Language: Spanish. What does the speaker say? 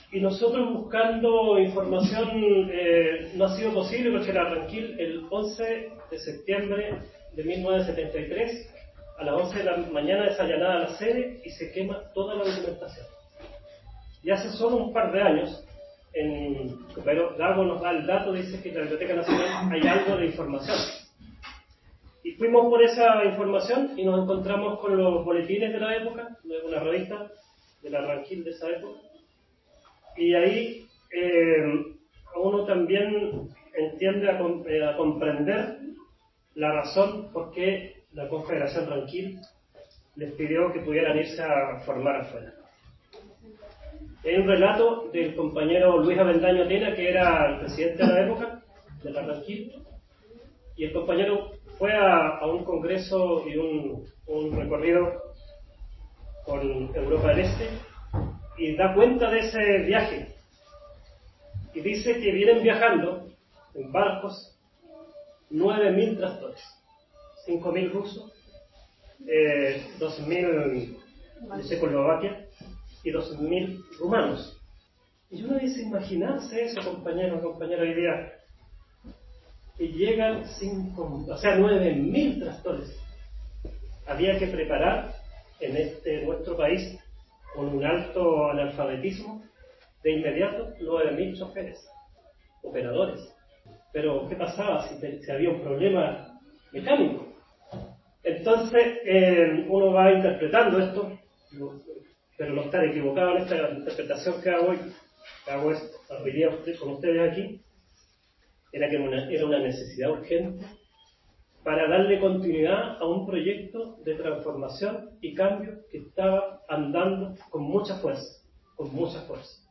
Y nosotros buscando información no ha sido posible porque la Ranquil el 11 de septiembre de 1973 a las 11 de la mañana es allanada la sede y se quema toda la documentación. Y hace solo un par de años, pero Gago nos da el dato, dice que en la Biblioteca Nacional hay algo de información. Y fuimos por esa información y nos encontramos con los boletines de la época, de una revista de la Ranquil de esa época. Y ahí uno también entiende a comprender la razón por qué la Confederación Ranquil les pidió que pudieran irse a formar afuera. Hay un relato del compañero Luis Avendaño Tena, que era el presidente de la época, de la Ranquil, y el compañero fue a un congreso y un recorrido por Europa del Este, y da cuenta de ese viaje. Y dice que vienen viajando en barcos 9.000 tractores, 5.000 rusos, 12.000 de Checoslovaquia y 12.000 rumanos. Y uno dice, imaginarse eso, compañero, hoy día, que llegan 9.000 tractores. Había que preparar en nuestro país, con un alto analfabetismo, de inmediato 9.000 choferes, operadores. Pero, ¿qué pasaba si había un problema mecánico? Entonces, uno va interpretando esto, pero no estar equivocado en esta interpretación que hago hoy día con ustedes aquí, era una necesidad urgente para darle continuidad a un proyecto de transformación y cambio que estaba andando con mucha fuerza,